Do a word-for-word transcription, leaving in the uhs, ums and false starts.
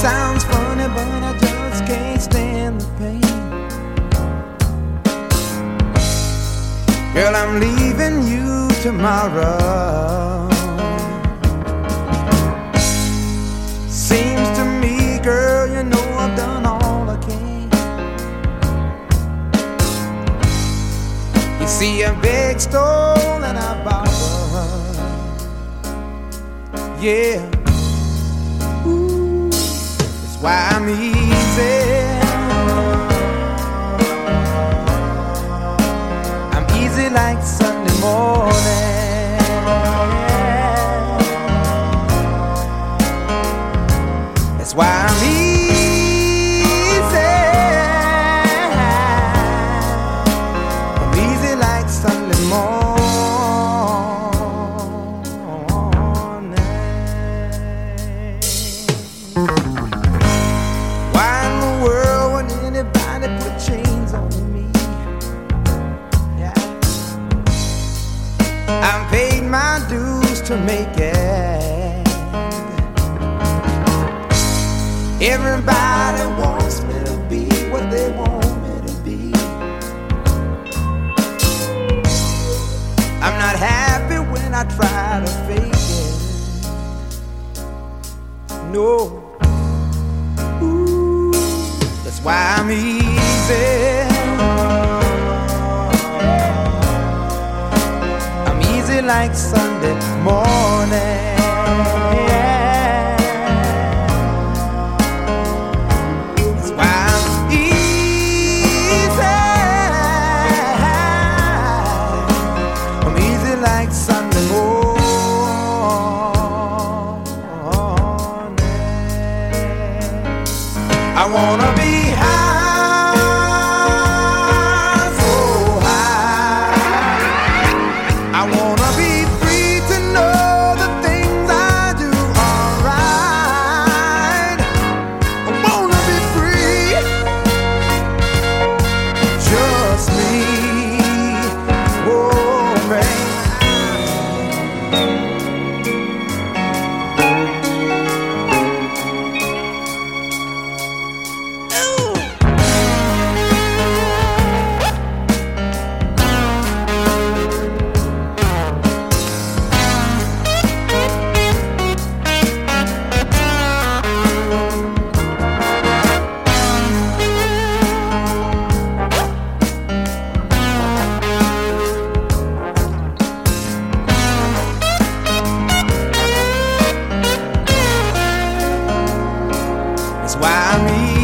sounds funny, but I just can't stand the pain. Girl, I'm leaving you tomorrow. Seems to me, girl, you know I've done all I can. You see, I beg, stole, and I borrowed. Yeah. Ooh, that's why I'm easy. I'm easy like Sunday morning. That's why I'm easy. I'm easy like Sunday morning. Why in the world would anybody put chains on me? Yeah. I've paid my dues to make it. Everybody wants me to be what they want me to be. I'm not happy when I try to fake it. No. Ooh, that's why I'm easy. I'm easy like Sunday morning. I wanna be high, so high. I wanna be free to know the things I do are right. I wanna be free, just me, oh man. That's why I'm easy.